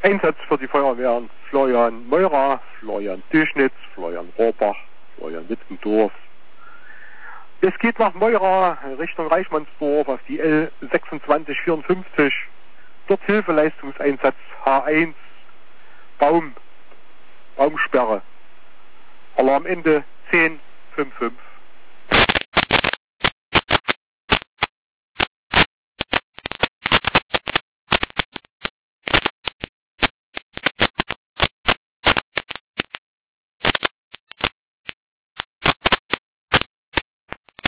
Einsatz für die Feuerwehren Florian Meurer, Florian Düschnitz, Florian Rohrbach, Florian Wittendorf. Es geht nach Meurer Richtung Reichmannsdorf auf die L2654. Dort Hilfeleistungseinsatz H1, Baumsperre. Alarmende 1055.